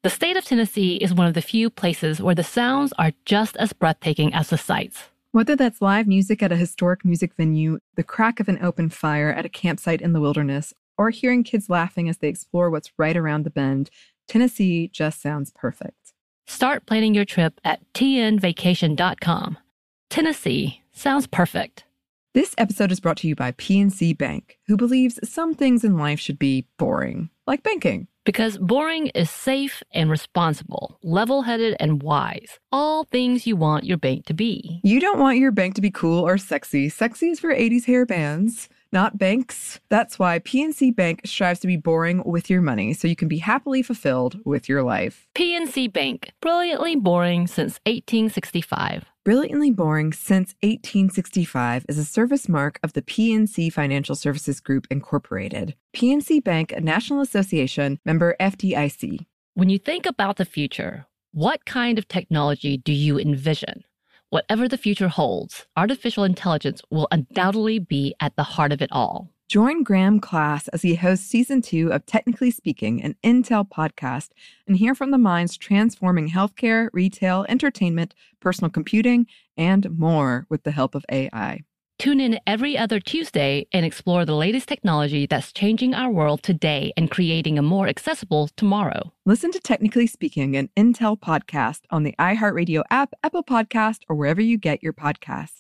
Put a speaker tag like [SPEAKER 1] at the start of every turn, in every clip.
[SPEAKER 1] The state of Tennessee is one of the few places where the sounds are just as breathtaking as the sights.
[SPEAKER 2] Whether that's live music at a historic music venue, the crack of an open fire at a campsite in the wilderness, or hearing kids laughing as they explore what's right around the bend, Tennessee just sounds perfect.
[SPEAKER 1] Start planning your trip at tnvacation.com. Tennessee sounds perfect.
[SPEAKER 2] This episode is brought to you by PNC Bank, who believes some things in life should be boring, like banking.
[SPEAKER 1] Because boring is safe and responsible, level-headed and wise. All things you want your bank to be.
[SPEAKER 2] You don't want your bank to be cool or sexy. Sexy is for 80s hair bands, not banks. That's why PNC Bank strives to be boring with your money so you can be happily fulfilled with your life.
[SPEAKER 1] PNC Bank, brilliantly boring since 1865.
[SPEAKER 2] Brilliantly Boring Since 1865 is a service mark of the PNC Financial Services Group, Incorporated. PNC Bank, a National Association, member FDIC.
[SPEAKER 1] When you think about the future, what kind of technology do you envision? Whatever the future holds, artificial intelligence will undoubtedly be at the heart of it all.
[SPEAKER 2] Join Graham Class as he hosts Season 2 of Technically Speaking, an Intel podcast, and hear from the minds transforming healthcare, retail, entertainment, personal computing, and more with the help of AI.
[SPEAKER 1] Tune in every other Tuesday and explore the latest technology that's changing our world today and creating a more accessible tomorrow.
[SPEAKER 2] Listen to Technically Speaking, an Intel podcast on the iHeartRadio app, Apple Podcast, or wherever you get your podcasts.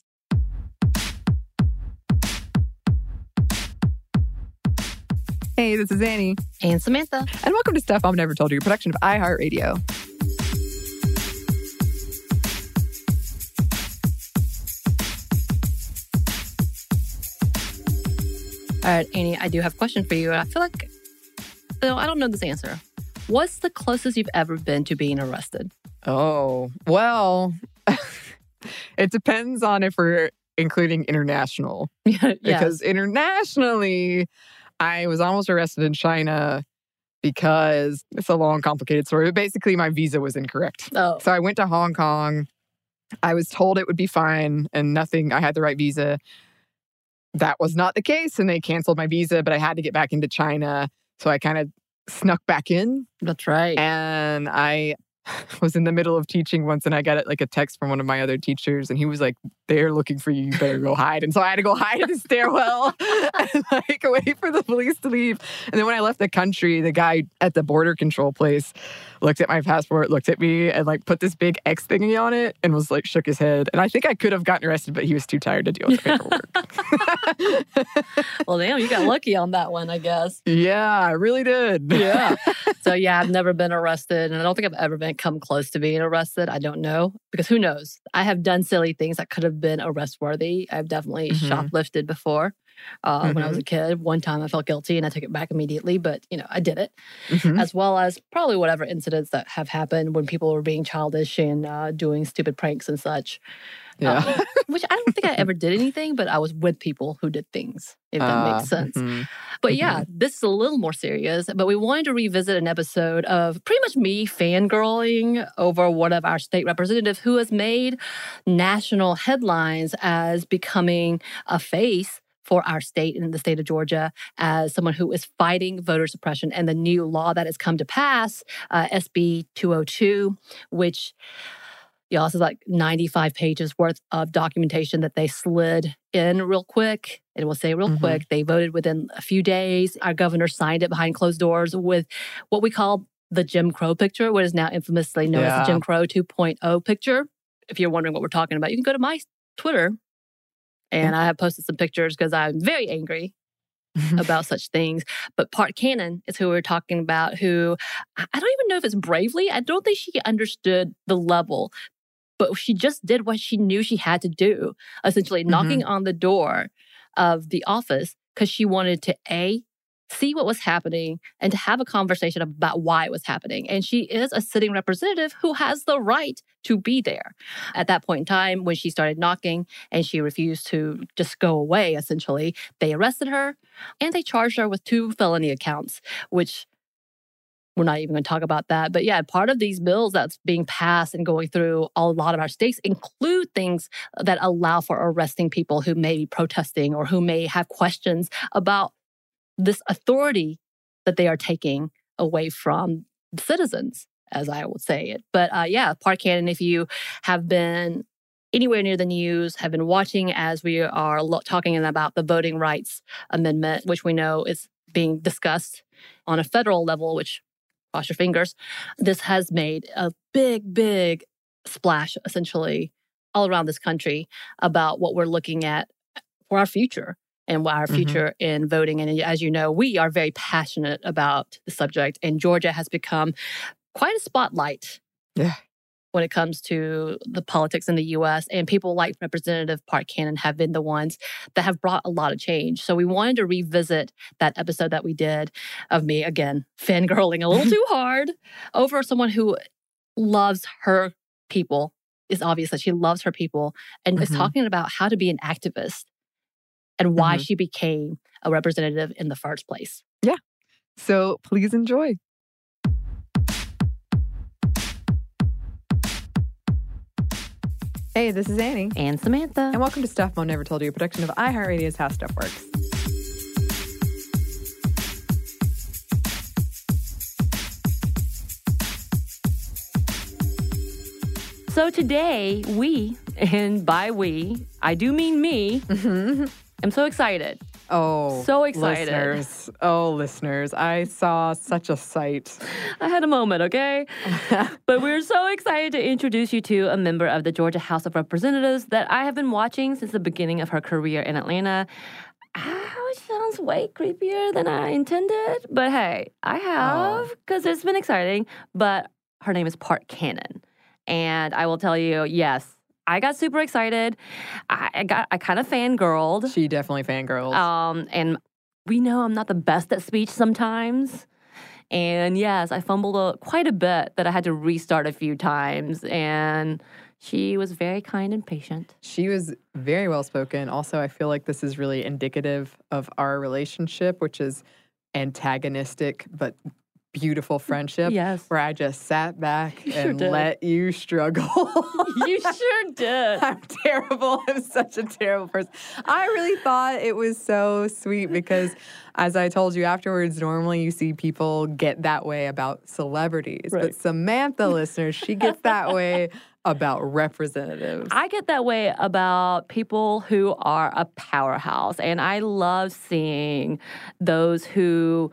[SPEAKER 2] Hey, this is Annie.
[SPEAKER 1] And Samantha.
[SPEAKER 2] And welcome to Stuff Mom Never Told You, a production of iHeartRadio.
[SPEAKER 1] All right, Annie, I do have a question for you. I feel like, I don't know this answer. What's the closest you've ever been to being arrested?
[SPEAKER 3] Oh, well, it depends on if we're including international. Because internationally, I was almost arrested in China because it's a long, complicated story. But basically, my visa was incorrect.
[SPEAKER 1] Oh.
[SPEAKER 3] So I went to Hong Kong. I was told it would be fine and nothing. I had the right visa. That was not the case, and they canceled my visa, but I had to get back into China. So I kind of snuck back in.
[SPEAKER 1] That's right.
[SPEAKER 3] And I was in the middle of teaching once, and I got a text from one of my other teachers, and he was like, "They're looking for you. You better go hide." And so I had to go hide in the stairwell and wait for the police to leave. And then when I left the country, the guy at the border control place looked at my passport, looked at me, and put this big X thingy on it, and was shook his head. And I think I could have gotten arrested, but he was too tired to deal with the paperwork.
[SPEAKER 1] Well, damn, you got lucky on that one, I guess.
[SPEAKER 3] Yeah, I really did.
[SPEAKER 1] Yeah. So yeah, I've never been arrested, and I don't think I've ever come close to being arrested. I don't know, because who knows? I have done silly things that could have been arrest worthy. I've definitely shoplifted before when I was a kid. One time I felt guilty and I took it back immediately, but I did it. As well as probably whatever incidents that have happened when people were being childish and doing stupid pranks and such.
[SPEAKER 3] Yeah.
[SPEAKER 1] Which I don't think I ever did anything, but I was with people who did things, if that makes sense. But yeah, this is a little more serious. But we wanted to revisit an episode of pretty much me fangirling over one of our state representatives who has made national headlines as becoming a face for our state in the state of Georgia as someone who is fighting voter suppression and the new law that has come to pass, SB 202, which... Y'all, this is 95 pages worth of documentation that they slid in real quick. And we'll say real quick, they voted within a few days. Our governor signed it behind closed doors with what we call the Jim Crow picture, what is now infamously known as the Jim Crow 2.0 picture. If you're wondering what we're talking about, you can go to my Twitter. And I have posted some pictures because I'm very angry about such things. But Park Cannon is who we're talking about, who I don't even know if it's bravely. I don't think she understood the level. But she just did what she knew she had to do, essentially knocking on the door of the office because she wanted to, A, see what was happening and to have a conversation about why it was happening. And she is a sitting representative who has the right to be there. At that point in time, when she started knocking and she refused to just go away, essentially, they arrested her and they charged her with 2 felony accounts, which... we're not even going to talk about that. But yeah, part of these bills that's being passed and going through a lot of our states include things that allow for arresting people who may be protesting or who may have questions about this authority that they are taking away from citizens. as I would say it. But yeah, Park Cannon, if you have been anywhere near the news, have been watching as we are talking about the Voting Rights Amendment, which we know is being discussed on a federal level, which, cross your fingers, this has made a big, big splash, essentially, all around this country about what we're looking at for our future and our future in voting. And as you know, we are very passionate about the subject, and Georgia has become quite a spotlight when it comes to the politics in the U.S. And people like Representative Park Cannon have been the ones that have brought a lot of change. So we wanted to revisit that episode that we did of me, again, fangirling a little too hard over someone who loves her people. It's obvious that she loves her people and is talking about how to be an activist and why she became a representative in the first place.
[SPEAKER 2] Yeah. So please enjoy. Hey, this is Annie.
[SPEAKER 1] And Samantha.
[SPEAKER 2] And welcome to Stuff Mom Never Told You, a production of iHeartRadio's How Stuff Works.
[SPEAKER 1] So today, we, and by we, I do mean me, I'm so excited.
[SPEAKER 2] Oh,
[SPEAKER 1] so excited.
[SPEAKER 2] Listeners, I saw such a sight.
[SPEAKER 1] I had a moment, okay? But we're so excited to introduce you to a member of the Georgia House of Representatives that I have been watching since the beginning of her career in Atlanta. It sounds way creepier than I intended, but hey, I have, because it's been exciting. But her name is Park Cannon. And I will tell you, yes, I got super excited. I kind of fangirled.
[SPEAKER 2] She definitely fangirled.
[SPEAKER 1] And we know I'm not the best at speech sometimes. And yes, I fumbled quite a bit that I had to restart a few times. And she was very kind and patient.
[SPEAKER 2] She was very well spoken. Also, I feel like this is really indicative of our relationship, which is antagonistic but beautiful friendship.
[SPEAKER 1] Yes.
[SPEAKER 2] Where I just sat back and let you struggle.
[SPEAKER 1] You sure did.
[SPEAKER 2] I'm terrible. I'm such a terrible person. I really thought it was so sweet because, as I told you afterwards, normally you see people get that way about celebrities. Right. But Samantha, listeners, she gets that way about representatives.
[SPEAKER 1] I get that way about people who are a powerhouse. And I love seeing those who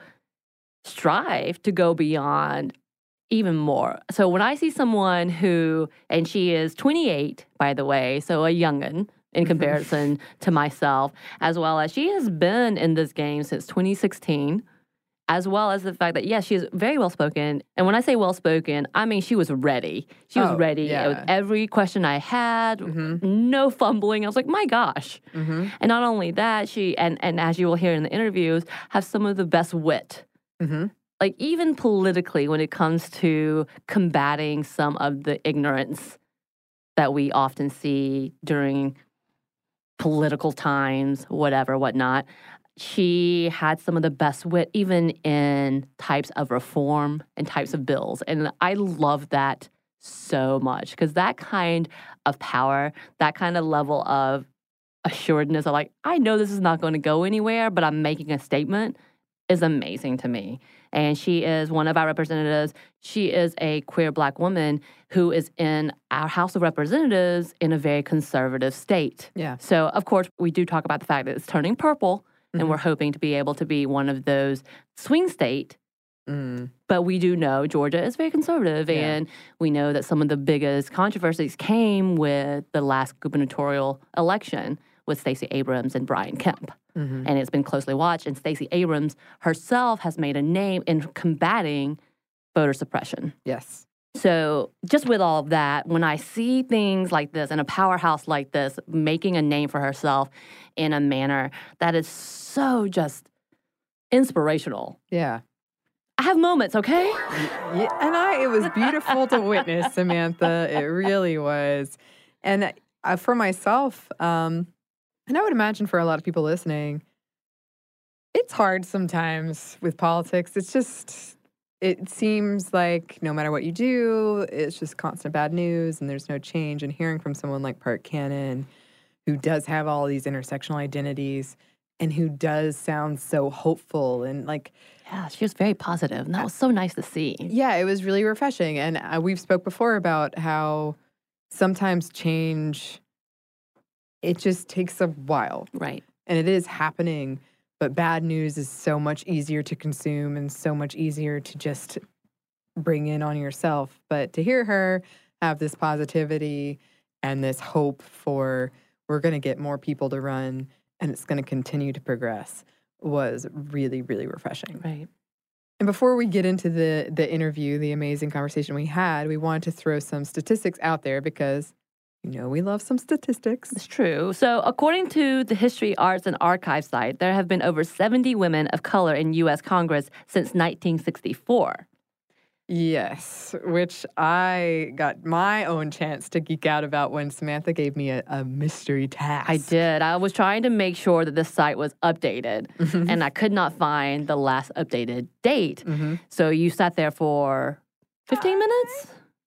[SPEAKER 1] strive to go beyond even more. So when I see someone who, and she is 28, by the way, so a youngin' in comparison to myself, as well as she has been in this game since 2016, as well as the fact that, yes, she is very well-spoken. And when I say well-spoken, I mean she was ready. She was ready with every question I had, no fumbling. I was like, my gosh. And not only that, she, and as you will hear in the interviews, has some of the best wit. Like, even politically, when it comes to combating some of the ignorance that we often see during political times, whatever, whatnot, she had some of the best wit, even in types of reform and types of bills. And I love that so much, because that kind of power, that kind of level of assuredness of like, I know this is not going to go anywhere, but I'm making a statement, is amazing to me. And she is one of our representatives. She is a queer Black woman who is in our House of Representatives in a very conservative state.
[SPEAKER 2] Yeah.
[SPEAKER 1] So, of course, we do talk about the fact that it's turning purple, and we're hoping to be able to be one of those swing state. But we do know Georgia is very conservative, and we know that some of the biggest controversies came with the last gubernatorial election with Stacey Abrams and Brian Kemp. And it's been closely watched. And Stacey Abrams herself has made a name in combating voter suppression.
[SPEAKER 2] Yes.
[SPEAKER 1] So just with all of that, when I see things like this and a powerhouse like this making a name for herself in a manner that is so just inspirational.
[SPEAKER 2] Yeah.
[SPEAKER 1] I have moments, okay?
[SPEAKER 2] Yeah, and it was beautiful to witness, Samantha. It really was. And for myself, and I would imagine for a lot of people listening, it's hard sometimes with politics. It seems like no matter what you do, it's just constant bad news and there's no change. And hearing from someone like Park Cannon, who does have all these intersectional identities
[SPEAKER 3] and who does sound so hopeful and like.
[SPEAKER 1] Yeah, she was very positive, and that was so nice to see.
[SPEAKER 3] Yeah, it was really refreshing. And we've spoke before about how sometimes change, it just takes a while.
[SPEAKER 1] Right.
[SPEAKER 3] And it is happening, but bad news is so much easier to consume and so much easier to just bring in on yourself. But to hear her have this positivity and this hope for we're going to get more people to run and it's going to continue to progress was really, really refreshing.
[SPEAKER 1] Right.
[SPEAKER 3] And before we get into the interview, the amazing conversation we had, we wanted to throw some statistics out there because, we love some statistics.
[SPEAKER 1] It's true. So according to the History, Arts, and Archives site, there have been over 70 women of color in U.S. Congress since 1964.
[SPEAKER 3] Yes, which I got my own chance to geek out about when Samantha gave me a mystery task.
[SPEAKER 1] I did. I was trying to make sure that the site was updated, and I could not find the last updated date.
[SPEAKER 3] Mm-hmm.
[SPEAKER 1] So you sat there for 15 minutes?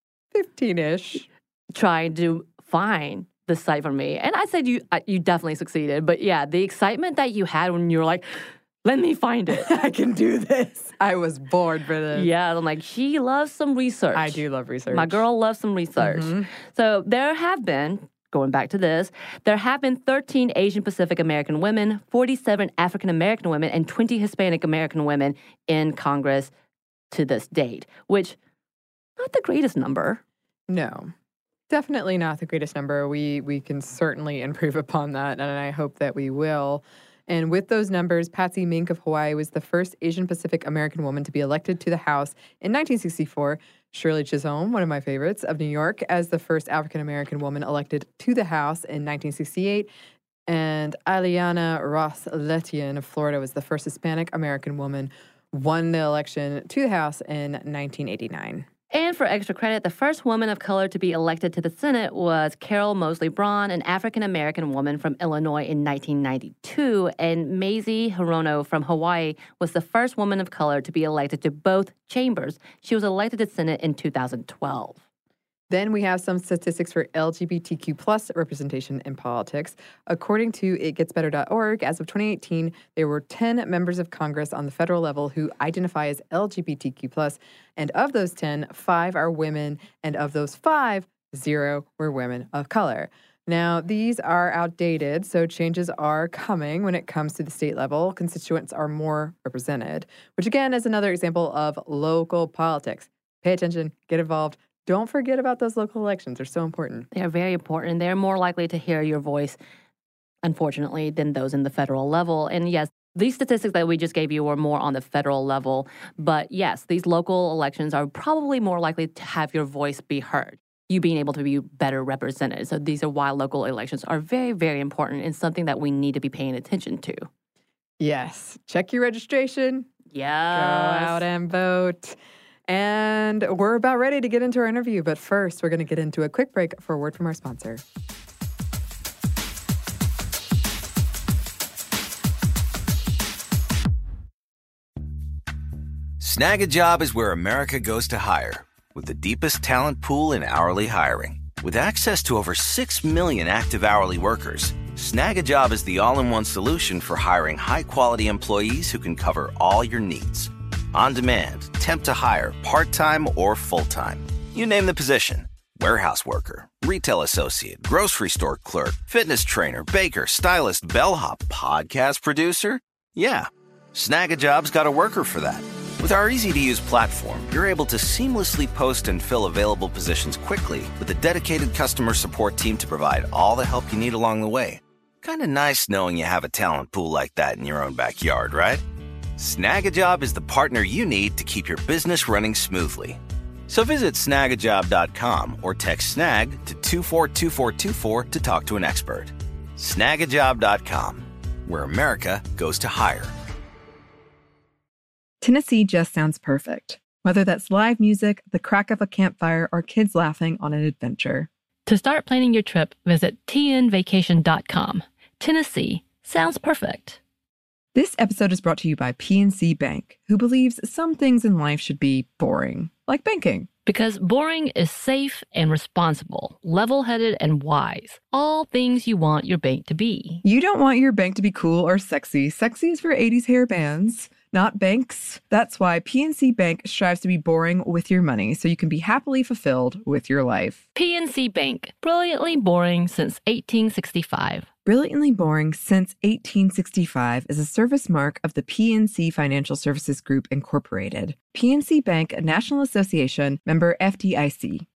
[SPEAKER 3] 15-ish.
[SPEAKER 1] Trying to find the site for me. And I said you definitely succeeded. But yeah, the excitement that you had when you were like, let me find it.
[SPEAKER 3] I can do this. I was bored for this.
[SPEAKER 1] Yeah, I'm like, she loves some research.
[SPEAKER 3] I do love research.
[SPEAKER 1] My girl loves some research.
[SPEAKER 3] Mm-hmm.
[SPEAKER 1] So there have been, going back to this, there have been 13 Asian Pacific American women, 47 African American women, and 20 Hispanic American women in Congress to this date, which, not the greatest number.
[SPEAKER 3] No, definitely not the greatest number. We can certainly improve upon that, and I hope that we will. And with those numbers, Patsy Mink of Hawaii was the first Asian Pacific American woman to be elected to the House in 1964. Shirley Chisholm, one of my favorites, of New York, as the first African American woman elected to the House in 1968. And Ileana Ros-Lehtinen of Florida was the first Hispanic American woman, won the election to the House in 1989.
[SPEAKER 1] And for extra credit, the first woman of color to be elected to the Senate was Carol Moseley Braun, an African-American woman from Illinois in 1992. And Mazie Hirono from Hawaii was the first woman of color to be elected to both chambers. She was elected to the Senate in 2012.
[SPEAKER 3] Then we have some statistics for LGBTQ plus representation in politics. According to itgetsbetter.org, as of 2018, there were 10 members of Congress on the federal level who identify as LGBTQ plus, and of those 10, 5 are women, and of those 5, 0 were women of color. Now, these are outdated, so changes are coming when it comes to the state level. Constituents are more represented, which again is another example of local politics. Pay attention, get involved. Don't forget about those local elections. They're so important.
[SPEAKER 1] They are very important. They're more likely to hear your voice, unfortunately, than those in the federal level. And yes, these statistics that we just gave you were more on the federal level. But yes, these local elections are probably more likely to have your voice be heard, you being able to be better represented. So these are why local elections are very, very important and something that we need to be paying attention to.
[SPEAKER 3] Yes. Check your registration.
[SPEAKER 1] Yes.
[SPEAKER 3] Go out and vote. And we're about ready to get into our interview. But first, we're going to get into a quick break for a word from our sponsor.
[SPEAKER 4] Snag-a-Job is where America goes to hire, with the deepest talent pool in hourly hiring. With access to over 6 million active hourly workers, Snag-a-Job is the all-in-one solution for hiring high-quality employees who can cover all your needs. On demand, temp to hire, part-time or full-time. You name the position. Warehouse worker, retail associate, grocery store clerk, fitness trainer, baker, stylist, bellhop, podcast producer. Yeah, Snag-a-Job's got a worker for that. With our easy-to-use platform, you're able to seamlessly post and fill available positions quickly with a dedicated customer support team to provide all the help you need along the way. Kind of nice knowing you have a talent pool like that in your own backyard, right? Snag-a-Job is the partner you need to keep your business running smoothly. So visit snagajob.com or text snag to 242424 to talk to an expert. Snagajob.com, where America goes to hire.
[SPEAKER 2] Tennessee just sounds perfect, whether that's live music, the crack of a campfire, or kids laughing on an adventure.
[SPEAKER 1] To start planning your trip, visit tnvacation.com. Tennessee sounds perfect.
[SPEAKER 2] This episode is brought to you by PNC Bank, who believes some things in life should be boring, like banking.
[SPEAKER 1] Because boring is safe and responsible, level-headed and wise. All things you want your bank to be.
[SPEAKER 2] You don't want your bank to be cool or sexy. Sexy is for 80s hair bands, not banks. That's why PNC Bank strives to be boring with your money so you can be happily fulfilled with your life.
[SPEAKER 1] PNC Bank, brilliantly boring since 1865.
[SPEAKER 2] Brilliantly Boring Since 1865 is a service mark of the PNC Financial Services Group, Incorporated. PNC Bank, a National Association, member FDIC.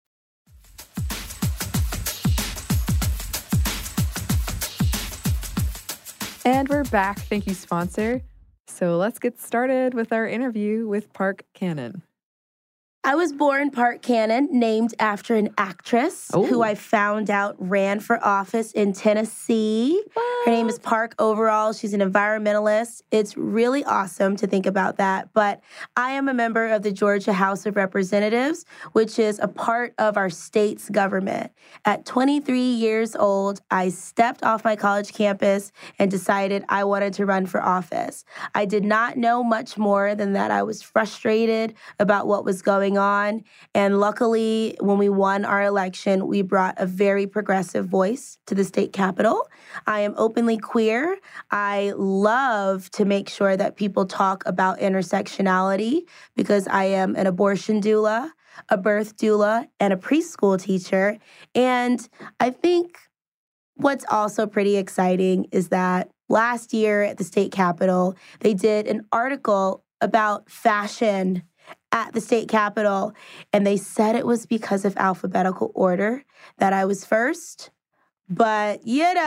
[SPEAKER 3] And we're back. Thank you, sponsor. So let's get started with our interview with Park Cannon.
[SPEAKER 5] I was born Park Cannon, named after an actress who I found out ran for office in Tennessee. What? Her name is Park Overall. She's an environmentalist. It's really awesome to think about that. But I am a member of the Georgia House of Representatives, which is a part of our state's government. At 23 years old, I stepped off my college campus and decided I wanted to run for office. I did not know much more than that I was frustrated about what was going on. And luckily, when we won our election, we brought a very progressive voice to the state capitol. I am openly queer. I love to make sure that people talk about intersectionality because I am an abortion doula, a birth doula, and a preschool teacher. And I think what's also pretty exciting is that last year at the state capitol, they did an article about fashion at the state capitol, and they said it was because of alphabetical order that I was first. But,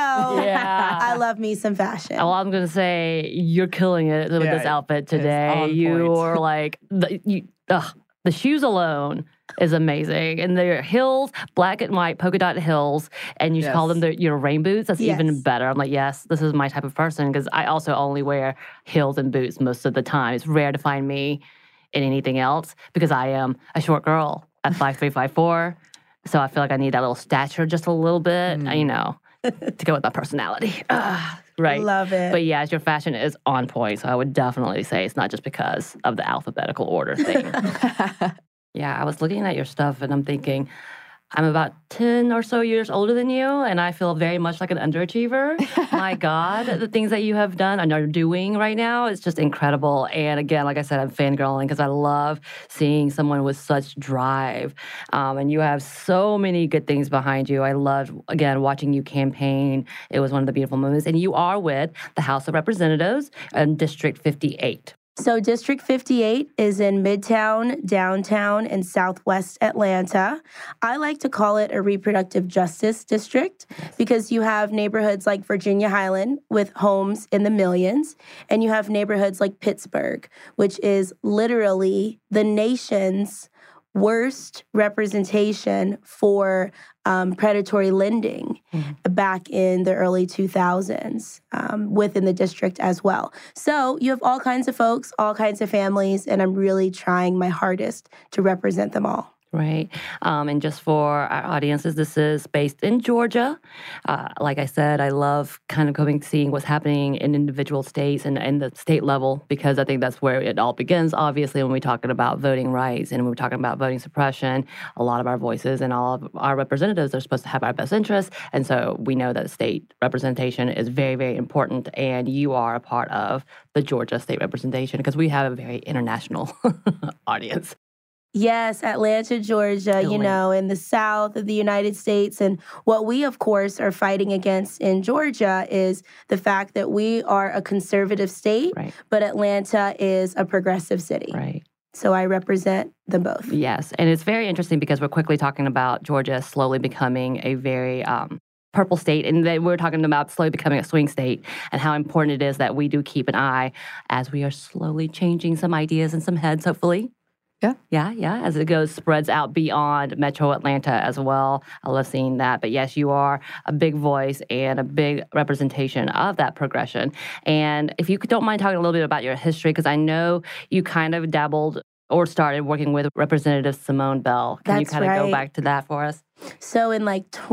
[SPEAKER 5] I love me some fashion.
[SPEAKER 1] Well, I'm going to say you're killing it with this outfit today. You're like, the shoes alone is amazing. And they're heels, black and white polka dot heels, and you call them your rain boots. That's even better. I'm like, yes, this is my type of person because I also only wear heels and boots most of the time. It's rare to find me in anything else because I am a short girl at 5'3", 5'4". So I feel like I need that little stature just a little bit, to go with my personality. Right.
[SPEAKER 5] Love it.
[SPEAKER 1] But yes, your fashion is on point. So I would definitely say it's not just because of the alphabetical order thing. Yeah, I was looking at your stuff and I'm thinking, I'm about 10 or so years older than you, and I feel very much like an underachiever. My God, the things that you have done and are doing right now is just incredible. And again, like I said, I'm fangirling because I love seeing someone with such drive. And you have so many good things behind you. I loved, again, watching you campaign. It was one of the beautiful moments. And you are with the House of Representatives in District 58.
[SPEAKER 5] So District 58 is in Midtown, Downtown, and Southwest Atlanta. I like to call it a reproductive justice district because you have neighborhoods like Virginia Highland with homes in the millions, and you have neighborhoods like Pittsburgh, which is literally the nation's worst representation for predatory lending back in the early 2000s within the district as well. So you have all kinds of folks, all kinds of families, and I'm really trying my hardest to represent them all.
[SPEAKER 1] Right. And just for our audiences, this is based in Georgia. Like I said, I love kind of seeing what's happening in individual states and the state level, because I think that's where it all begins, obviously, when we're talking about voting rights and when we're talking about voting suppression. A lot of our voices and all of our representatives are supposed to have our best interests. And so we know that state representation is very, very important. And you are a part of the Georgia state representation because we have a very international audience.
[SPEAKER 5] Yes, Atlanta, Georgia, in the south of the United States. And what we, of course, are fighting against in Georgia is the fact that we are a conservative state, but Atlanta is a progressive city.
[SPEAKER 1] Right.
[SPEAKER 5] So I represent them both.
[SPEAKER 1] Yes, and it's very interesting because we're quickly talking about Georgia slowly becoming a very purple state, and then we're talking about slowly becoming a swing state and how important it is that we do keep an eye as we are slowly changing some ideas in some heads, hopefully. Yeah. As it spreads out beyond Metro Atlanta as well. I love seeing that. But yes, you are a big voice and a big representation of that progression. And if you don't mind talking a little bit about your history, because I know you kind of dabbled or started working with Representative Simone Bell. Can you kind of go back to that for us?
[SPEAKER 5] So in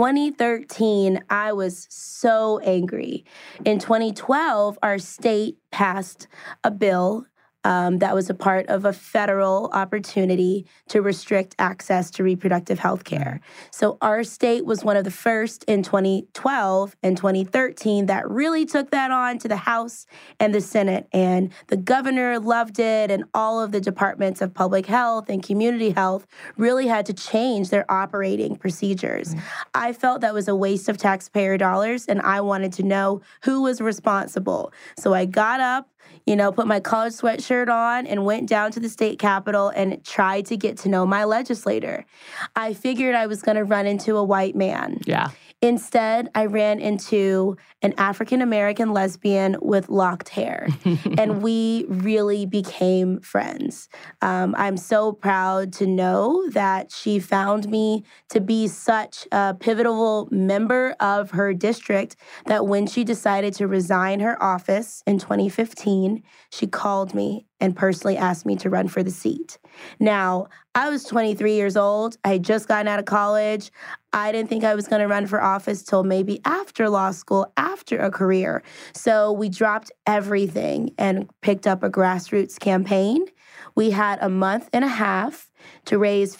[SPEAKER 5] 2013, I was so angry. In 2012, our state passed a bill that was a part of a federal opportunity to restrict access to reproductive health care. So our state was one of the first in 2012 and 2013 that really took that on to the House and the Senate. And the governor loved it, and all of the departments of public health and community health really had to change their operating procedures. I felt that was a waste of taxpayer dollars, and I wanted to know who was responsible. So I got up, put my college sweatshirt on and went down to the state capitol and tried to get to know my legislator. I figured I was going to run into a white man.
[SPEAKER 1] Yeah.
[SPEAKER 5] Instead, I ran into an African-American lesbian with locked hair, and we really became friends. I'm so proud to know that she found me to be such a pivotal member of her district that when she decided to resign her office in 2015, she called me and personally asked me to run for the seat. Now, I was 23 years old. I had just gotten out of college. I didn't think I was going to run for office till maybe after law school, after a career. So we dropped everything and picked up a grassroots campaign. We had a month and a half to raise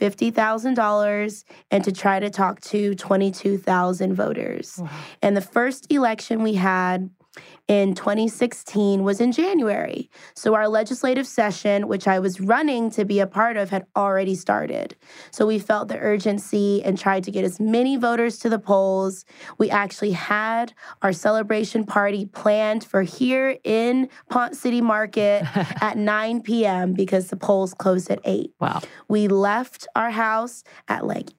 [SPEAKER 5] $50,000 and to try to talk to 22,000 voters. Wow. And the first election we had in 2016 was in January. So our legislative session, which I was running to be a part of, had already started. So we felt the urgency and tried to get as many voters to the polls. We actually had our celebration party planned for here in Ponce City Market at 9 p.m. because the polls closed at 8.
[SPEAKER 1] Wow.
[SPEAKER 5] We left our house at like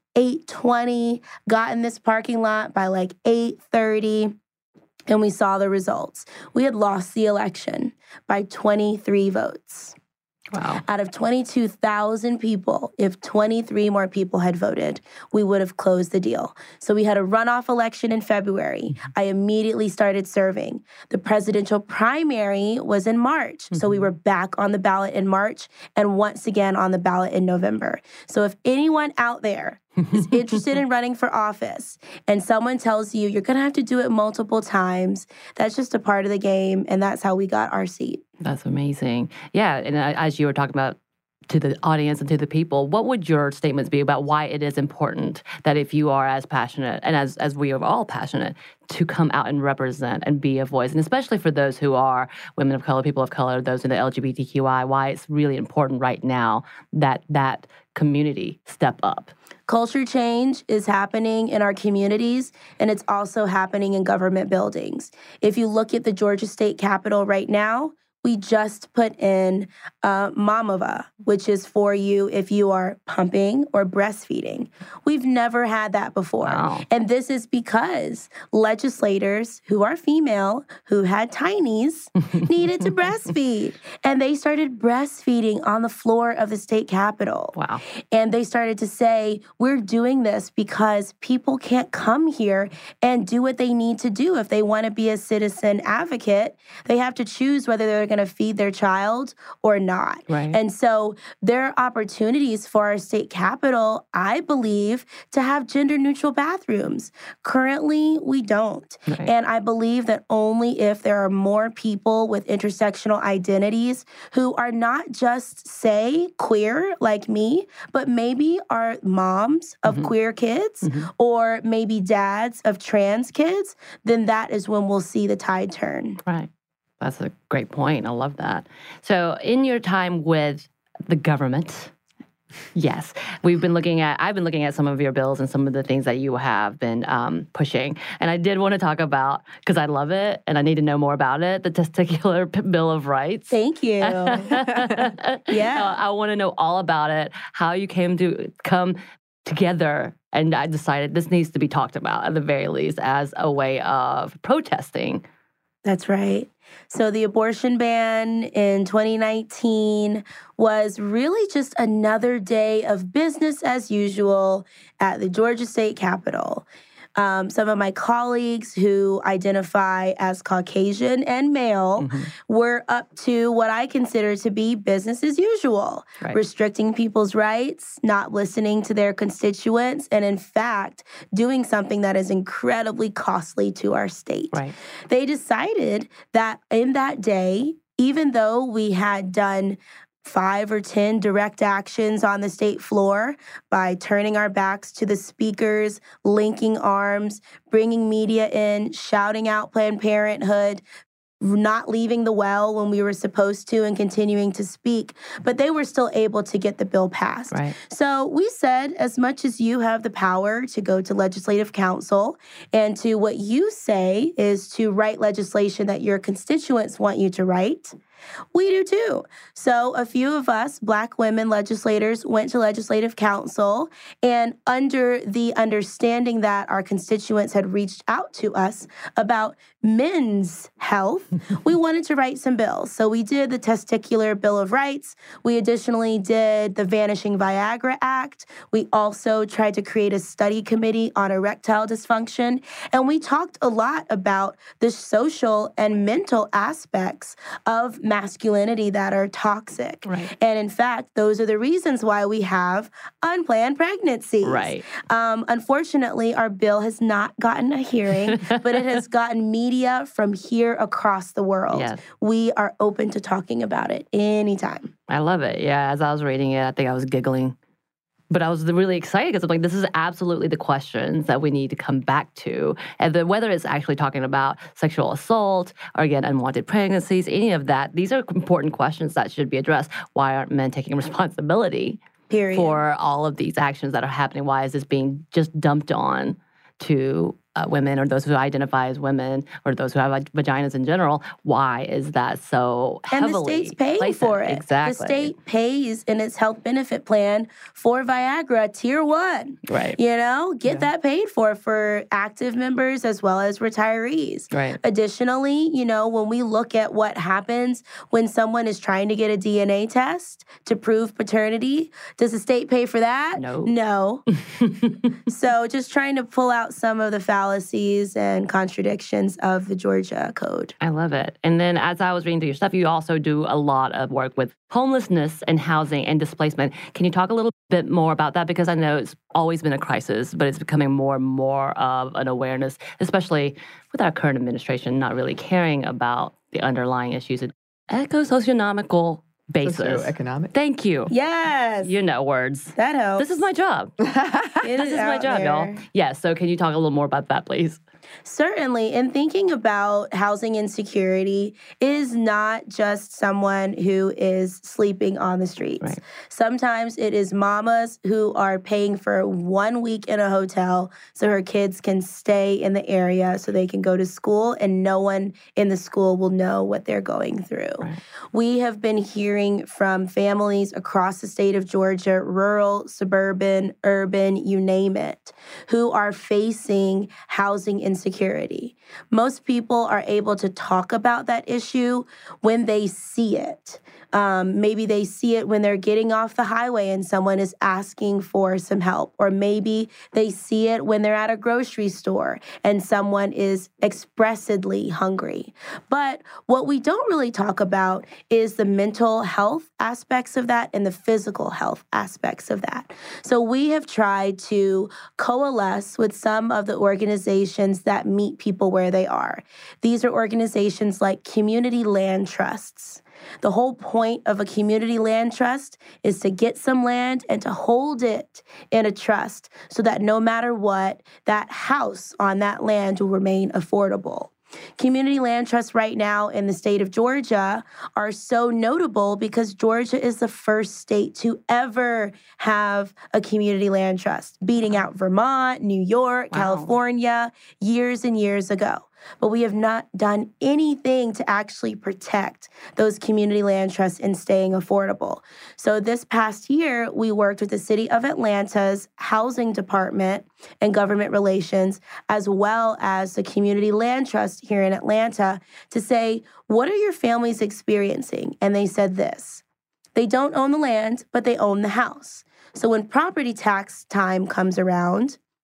[SPEAKER 5] 8:20, got in this parking lot by like 8:30. And we saw the results. We had lost the election by 23 votes.
[SPEAKER 1] Wow.
[SPEAKER 5] Out of 22,000 people, if 23 more people had voted, we would have closed the deal. So we had a runoff election in February. I immediately started serving. The presidential primary was in March. So we were back on the ballot in March and once again on the ballot in November. So if anyone out there is interested in running for office and someone tells you you're going to have to do it multiple times, that's just a part of the game, and that's how we got our seat.
[SPEAKER 1] That's amazing. Yeah, and as you were talking about to the audience and to the people, what would your statements be about why it is important that if you are as passionate, and as we are all passionate, to come out and represent and be a voice, and especially for those who are women of color, people of color, those in the LGBTQI, why it's really important right now that that community step up?
[SPEAKER 5] Culture change is happening in our communities, and it's also happening in government buildings. If you look at the Georgia State Capitol right now, we just put in Mamava, which is for you if you are pumping or breastfeeding. We've never had that before.
[SPEAKER 1] Wow.
[SPEAKER 5] And this is because legislators who are female, who had tinies, needed to breastfeed. And they started breastfeeding on the floor of the state capitol.
[SPEAKER 1] Wow.
[SPEAKER 5] And they started to say, we're doing this because people can't come here and do what they need to do. If they want to be a citizen advocate, they have to choose whether they're going to feed their child or not.
[SPEAKER 1] Right.
[SPEAKER 5] And so there are opportunities for our state capitol, I believe, to have gender-neutral bathrooms. Currently, we don't.
[SPEAKER 1] Right.
[SPEAKER 5] And I believe that only if there are more people with intersectional identities who are not just, say, queer like me, but maybe are moms of queer kids or maybe dads of trans kids, then that is when we'll see the tide turn.
[SPEAKER 1] Right. That's a great point. I love that. So in your time with the government, yes, I've been looking at some of your bills and some of the things that you have been pushing. And I did want to talk about, because I love it and I need to know more about it, the Testicular Bill of Rights.
[SPEAKER 5] Thank you.
[SPEAKER 1] Yeah. I want to know all about it, how you come together. And I decided this needs to be talked about at the very least as a way of protesting.
[SPEAKER 5] That's right. So the abortion ban in 2019 was really just another day of business as usual at the Georgia State Capitol. Some of my colleagues who identify as Caucasian and male were up to what I consider to be business as usual, restricting people's rights, not listening to their constituents, and in fact, doing something that is incredibly costly to our state.
[SPEAKER 1] Right.
[SPEAKER 5] They decided that in that day, even though we had done 5 or 10 direct actions on the state floor by turning our backs to the speakers, linking arms, bringing media in, shouting out Planned Parenthood, not leaving the well when we were supposed to and continuing to speak, but they were still able to get the bill passed.
[SPEAKER 1] Right.
[SPEAKER 5] So we said, as much as you have the power to go to legislative council and to what you say is to write legislation that your constituents want you to write, we do too. So a few of us, Black women legislators, went to legislative council, and under the understanding that our constituents had reached out to us about men's health, we wanted to write some bills. So we did the Testicular Bill of Rights. We additionally did the Vanishing Viagra Act. We also tried to create a study committee on erectile dysfunction. And we talked a lot about the social and mental aspects of masculinity that are toxic.
[SPEAKER 1] Right.
[SPEAKER 5] And in fact, those are the reasons why we have unplanned pregnancies.
[SPEAKER 1] Right.
[SPEAKER 5] Unfortunately, our bill has not gotten a hearing, but it has gotten media from here across the world.
[SPEAKER 1] Yes.
[SPEAKER 5] We are open to talking about it anytime.
[SPEAKER 1] I love it. Yeah, as I was reading it, I think I was giggling. But I was really excited because I'm like, this is absolutely the questions that we need to come back to. And then whether it's actually talking about sexual assault or, again, unwanted pregnancies, any of that, these are important questions that should be addressed. Why aren't men taking responsibility
[SPEAKER 5] Period.
[SPEAKER 1] for all of these actions that are happening? Why is this being just dumped on to women or those who identify as women or those who have vaginas in general? Why is that so heavily?
[SPEAKER 5] And the state's paying for it.
[SPEAKER 1] Exactly.
[SPEAKER 5] The state pays in its health benefit plan for Viagra Tier 1.
[SPEAKER 1] Right.
[SPEAKER 5] You know, get that paid for active members as well as retirees.
[SPEAKER 1] Right.
[SPEAKER 5] Additionally, you know, when we look at what happens when someone is trying to get a DNA test to prove paternity, does the state pay for that? No. So just trying to pull out some of the fallacies and contradictions of the Georgia Code.
[SPEAKER 1] I love it. And then as I was reading through your stuff, you also do a lot of work with homelessness and housing and displacement. Can you talk a little bit more about that? Because I know it's always been a crisis, but it's becoming more and more of an awareness, especially with our current administration not really caring about the underlying issues. Eco-socioeconomical basis.
[SPEAKER 3] Socioeconomic.
[SPEAKER 1] Thank you.
[SPEAKER 5] Yes.
[SPEAKER 1] You know words.
[SPEAKER 5] That helps.
[SPEAKER 1] This is my job. This is my job, y'all. Yeah, so can you talk a little more about that, please?
[SPEAKER 5] Certainly. And thinking about housing insecurity is not just someone who is sleeping on the streets.
[SPEAKER 1] Right.
[SPEAKER 5] Sometimes it is mamas who are paying for 1 week in a hotel so her kids can stay in the area so they can go to school and no one in the school will know what they're going through.
[SPEAKER 1] Right.
[SPEAKER 5] We have been hearing from families across the state of Georgia, rural, suburban, urban, you name it, who are facing housing insecurity. Most people are able to talk about that issue when they see it. Maybe they see it when they're getting off the highway and someone is asking for some help. Or maybe they see it when they're at a grocery store and someone is expressly hungry. But what we don't really talk about is the mental health aspects of that and the physical health aspects of that. So we have tried to coalesce with some of the organizations that meet people where they are. These are organizations like community land trusts. The whole point of a community land trust is to get some land and to hold it in a trust so that no matter what, that house on that land will remain affordable. Community land trusts right now in the state of Georgia are so notable because Georgia is the first state to ever have a community land trust, beating out Vermont, New York, California, years and years ago. But we have not done anything to actually protect those community land trusts and staying affordable. So this past year, we worked with the City of Atlanta's Housing Department and Government Relations, as well as the Community Land Trust here in Atlanta, to say, what are your families experiencing? And they said this: they don't own the land, but they own the house. So when property tax time comes around,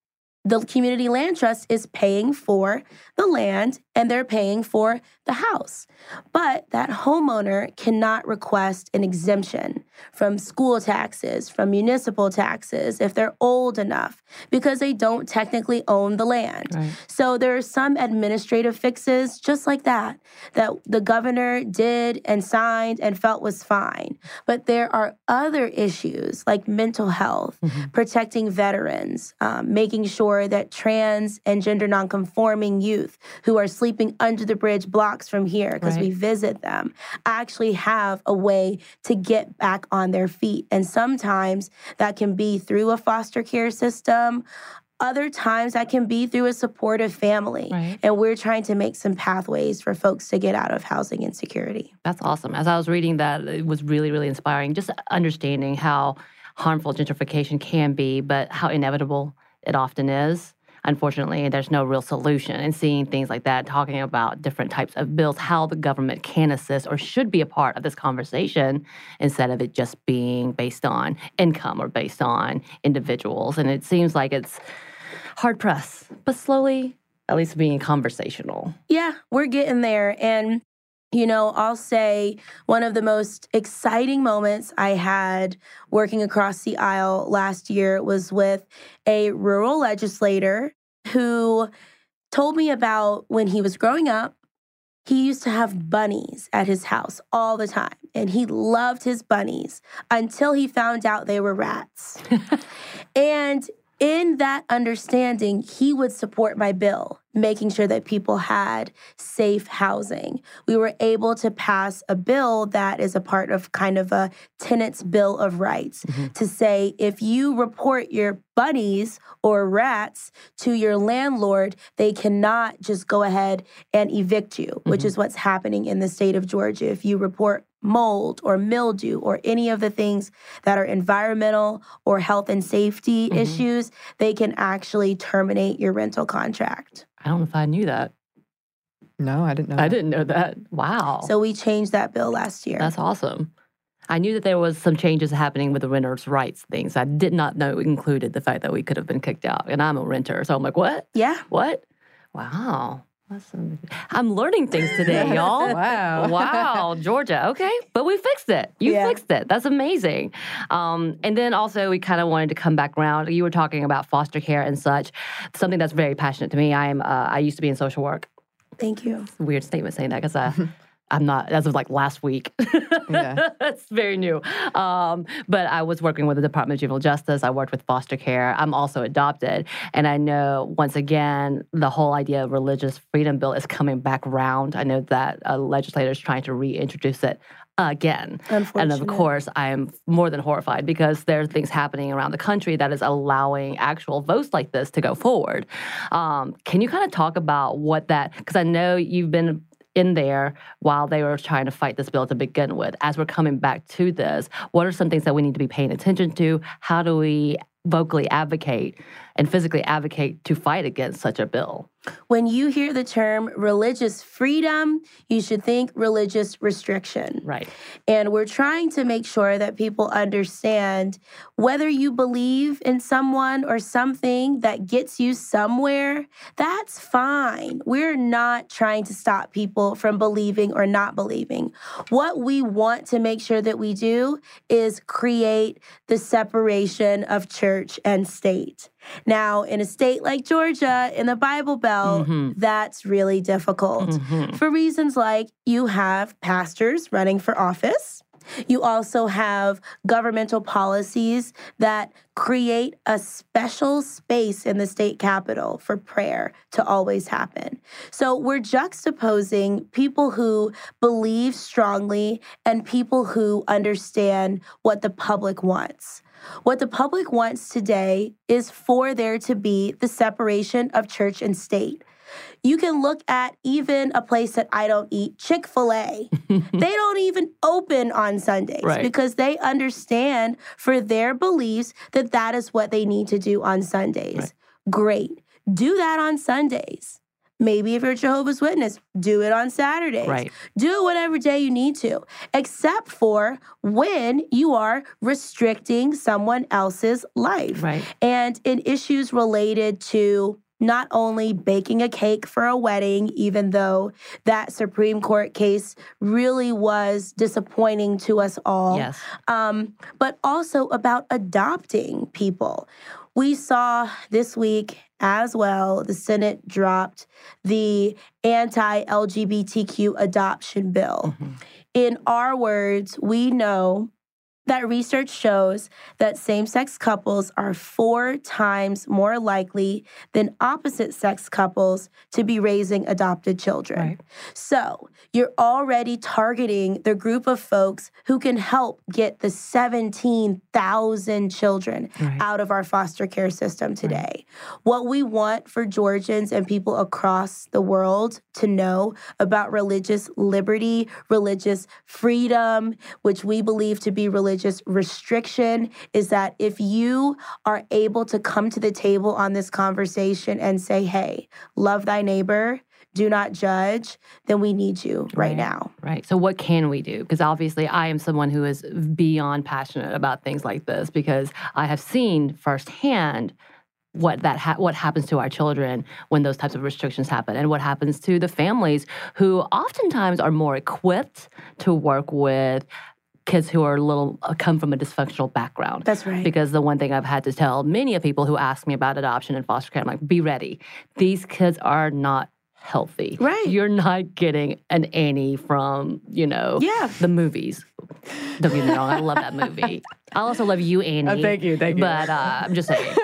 [SPEAKER 5] the Community Land Trust is paying for the land and they're paying for the house. But that homeowner cannot request an exemption from school taxes, from municipal taxes, if they're old enough, because they don't technically own the land.
[SPEAKER 1] Right.
[SPEAKER 5] So there are some administrative fixes just like that the governor did and signed and felt was fine. But there are other issues like mental health, protecting veterans, making sure that trans and gender nonconforming youth who are sleeping under the bridge blocks from here because we visit them actually have a way to get back on their feet. And sometimes that can be through a foster care system. Other times that can be through a supportive family.
[SPEAKER 1] Right.
[SPEAKER 5] And we're trying to make some pathways for folks to get out of housing insecurity.
[SPEAKER 1] That's awesome. As I was reading that, it was really, really inspiring. Just understanding how harmful gentrification can be, but how inevitable it often is. Unfortunately, there's no real solution. And seeing things like that, talking about different types of bills, how the government can assist or should be a part of this conversation instead of it just being based on income or based on individuals. And it seems like it's hard pressed, but slowly at least being conversational.
[SPEAKER 5] Yeah, we're getting there. And you know, I'll say one of the most exciting moments I had working across the aisle last year was with a rural legislator who told me about when he was growing up, he used to have bunnies at his house all the time. And he loved his bunnies until he found out they were rats. And in that understanding, he would support my bill, making sure that people had safe housing. We were able to pass a bill that is a part of kind of a tenant's bill of rights to say if you report your bunnies or rats to your landlord, they cannot just go ahead and evict you, which is what's happening in the state of Georgia. If you report mold or mildew or any of the things that are environmental or health and safety issues, they can actually terminate your rental contract.
[SPEAKER 1] I don't know if I knew that.
[SPEAKER 3] No, I didn't know
[SPEAKER 1] I didn't know that. Wow.
[SPEAKER 5] So we changed that bill last year.
[SPEAKER 1] That's awesome. I knew that there was some changes happening with the renters' rights things. I did not know it included the fact that we could have been kicked out. And I'm a renter, so I'm like, what?
[SPEAKER 5] Yeah.
[SPEAKER 1] What? Wow. I'm learning things today, y'all.
[SPEAKER 3] Wow.
[SPEAKER 1] Wow, Georgia. Okay, but we fixed it. You fixed it. That's amazing. And then also we kind of wanted to come back around. You were talking about foster care and such, something that's very passionate to me. I used to be in social work.
[SPEAKER 5] Thank you.
[SPEAKER 1] It's a weird statement saying that because I'm not, as of like last week.
[SPEAKER 3] Yeah.
[SPEAKER 1] That's very new. But I was working with the Department of Juvenile Justice. I worked with foster care. I'm also adopted. And I know, once again, the whole idea of religious freedom bill is coming back around. I know that a legislator is trying to reintroduce it again. And of course, I am more than horrified because there are things happening around the country that is allowing actual votes like this to go forward. Can you kind of talk about what that, because I know you've been in there while they were trying to fight this bill to begin with. As we're coming back to this, what are some things that we need to be paying attention to? How do we vocally advocate and physically advocate to fight against such a bill?
[SPEAKER 5] When you hear the term religious freedom, you should think religious restriction.
[SPEAKER 1] Right.
[SPEAKER 5] And we're trying to make sure that people understand whether you believe in someone or something that gets you somewhere, that's fine. We're not trying to stop people from believing or not believing. What we want to make sure that we do is create the separation of church and state. Now, in a state like Georgia, in the Bible Belt, that's really difficult for reasons like you have pastors running for office. You also have governmental policies that create a special space in the state capitol for prayer to always happen. So we're juxtaposing people who believe strongly and people who understand what the public wants. What the public wants today is for there to be the separation of church and state. You can look at even a place that I don't eat, Chick-fil-A. They don't even open on Sundays because they understand for their beliefs that that is what they need to do on Sundays. Great. Do that on Sundays. Maybe if you're a Jehovah's Witness, do it on Saturdays.
[SPEAKER 1] Right.
[SPEAKER 5] Do it whatever day you need to, except for when you are restricting someone else's life.
[SPEAKER 1] Right.
[SPEAKER 5] And in issues related to not only baking a cake for a wedding, even though that Supreme Court case really was disappointing to us all,
[SPEAKER 1] Yes.
[SPEAKER 5] But also about adopting people. We saw this week as well, the Senate dropped the anti-LGBTQ adoption bill.
[SPEAKER 1] Mm-hmm.
[SPEAKER 5] In our words, we know that research shows that same-sex couples are 4 times more likely than opposite-sex couples to be raising adopted children.
[SPEAKER 1] Right.
[SPEAKER 5] So you're already targeting the group of folks who can help get the 17,000 children out of our foster care system today. Right. What we want for Georgians and people across the world to know about religious liberty, religious freedom, which we believe to be religious restriction, is that if you are able to come to the table on this conversation and say, hey, love thy neighbor, do not judge, then we need you right now.
[SPEAKER 1] Right. So what can we do? Because obviously I am someone who is beyond passionate about things like this because I have seen firsthand what happens to our children when those types of restrictions happen and what happens to the families who oftentimes are more equipped to work with kids who are come from a dysfunctional background.
[SPEAKER 5] That's right.
[SPEAKER 1] Because the one thing I've had to tell many of people who ask me about adoption and foster care, I'm like, be ready. These kids are not healthy.
[SPEAKER 5] Right.
[SPEAKER 1] You're not getting an Annie from, the movies. Don't get me wrong, I love that movie. I also love you, Annie.
[SPEAKER 3] Thank you.
[SPEAKER 1] But I'm just saying.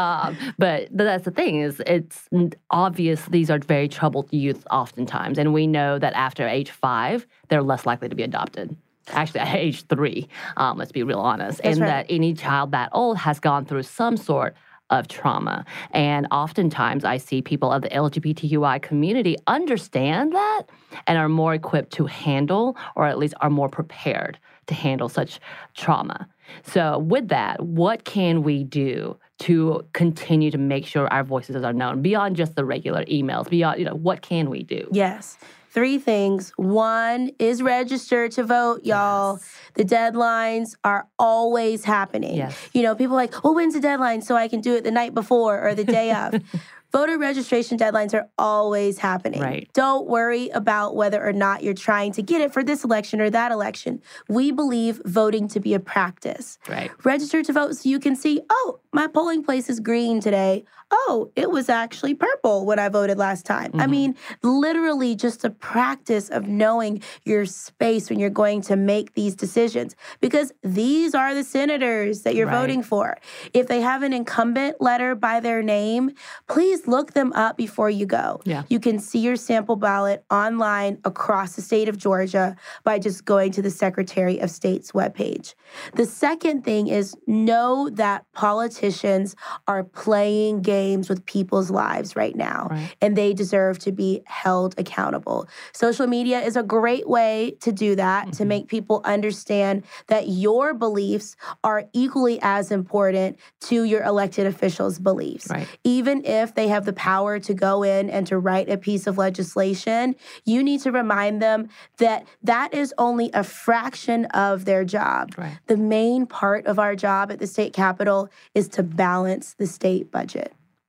[SPEAKER 1] But that's the thing is it's obvious these are very troubled youth oftentimes. And we know that after age 5, they're less likely to be adopted. Actually, at age 3, let's be real honest.
[SPEAKER 5] That's right.
[SPEAKER 1] That any child that old has gone through some sort of trauma. And oftentimes I see people of the LGBTQI community understand that and are more equipped to handle, or at least are more prepared to handle such trauma. So with that, what can we do to continue to make sure our voices are known beyond just the regular emails, beyond, what can we do?
[SPEAKER 5] Yes. 3 things. 1 is register to vote, y'all. Yes. The deadlines are always happening.
[SPEAKER 1] Yes.
[SPEAKER 5] People are like, when's the deadline so I can do it the night before or the day of? Voter registration deadlines are always happening.
[SPEAKER 1] Right.
[SPEAKER 5] Don't worry about whether or not you're trying to get it for this election or that election. We believe voting to be a practice.
[SPEAKER 1] Right.
[SPEAKER 5] Register to vote so you can see, my polling place is green today. It was actually purple when I voted last time. Mm-hmm. I mean, literally just a practice of knowing your space when you're going to make these decisions, because these are the senators that you're voting for. If they have an incumbent letter by their name, please look them up before you go.
[SPEAKER 1] Yeah.
[SPEAKER 5] You can see your sample ballot online across the state of Georgia by just going to the Secretary of State's webpage. The second thing is know that politicians are playing games with people's lives right now, and they deserve to be held accountable. Social media is a great way to do that, to make people understand that your beliefs are equally as important to your elected officials' beliefs.
[SPEAKER 1] Right.
[SPEAKER 5] Even if they have the power to go in and to write a piece of legislation, you need to remind them that that is only a fraction of their job.
[SPEAKER 1] Right.
[SPEAKER 5] The main part of our job at the state capitol is to balance the state budget.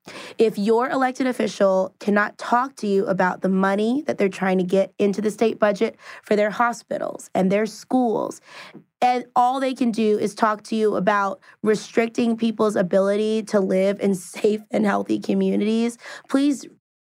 [SPEAKER 5] If your elected official cannot talk to you about the money that they're trying to get into the state budget for their hospitals and their schools, and all they can do is talk to you about restricting people's ability to live in safe and healthy communities, please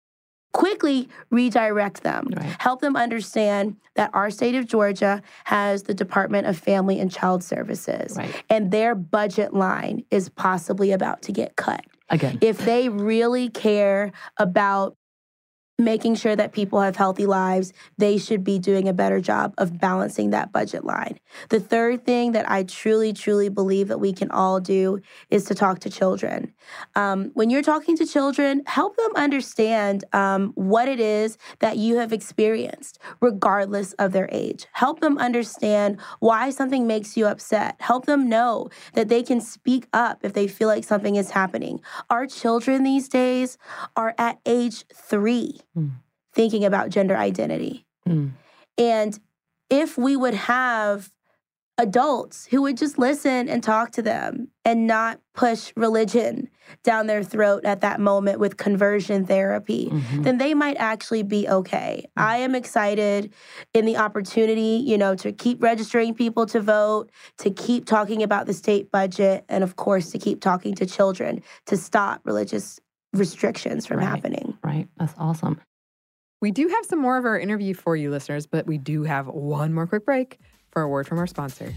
[SPEAKER 5] quickly redirect them.
[SPEAKER 1] Right.
[SPEAKER 5] Help them understand that our state of Georgia has the Department of Family and Child Services, and their budget line is possibly about to get cut.
[SPEAKER 1] Again.
[SPEAKER 5] If they really care about making sure that people have healthy lives, they should be doing a better job of balancing that budget line. The third thing that I truly, truly believe that we can all do is to talk to children. When you're talking to children, help them understand what it is that you have experienced, regardless of their age. Help them understand why something makes you upset. Help them know that they can speak up if they feel like something is happening. Our children these days are at age 3. thinking about gender identity. And if we would have adults who would just listen and talk to them and not push religion down their throat at that moment with conversion therapy, then they might actually be okay. I am excited in the opportunity, you know, to keep registering people to vote, to keep talking about the state budget, and of course, to keep talking to children to stop religious restrictions from happening.
[SPEAKER 1] Right. That's awesome.
[SPEAKER 3] We do have some more of our interview for you, listeners, but we do have one more quick break for a word from our sponsor.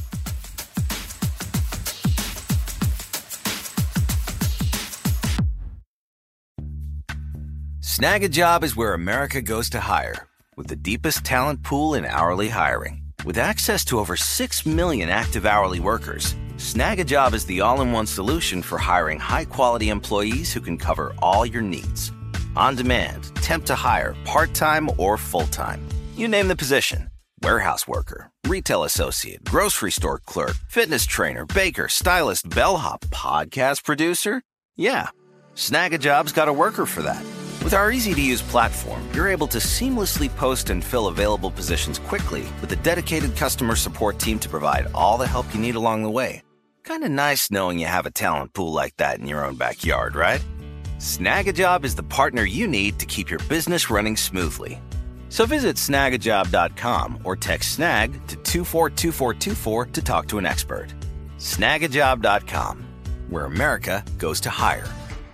[SPEAKER 4] Snag a Job is where America goes to hire, with the deepest talent pool in hourly hiring. With access to over 6 million active hourly workers, Snag a Job is the all-in-one solution for hiring high-quality employees who can cover all your needs. On demand, temp to hire, part-time or full-time. You name the position. Warehouse worker, retail associate, grocery store clerk, fitness trainer, baker, stylist, bellhop, podcast producer. Yeah, Snag a Job's got a worker for that. With our easy-to-use platform, you're able to seamlessly post and fill available positions quickly with a dedicated customer support team to provide all the help you need along the way. Kind of nice knowing you have a talent pool like that in your own backyard, right? Snag a Job is the partner you need to keep your business running smoothly. So visit snagajob.com or text SNAG to 242424 to talk to an expert. Snagajob.com, where America goes to hire.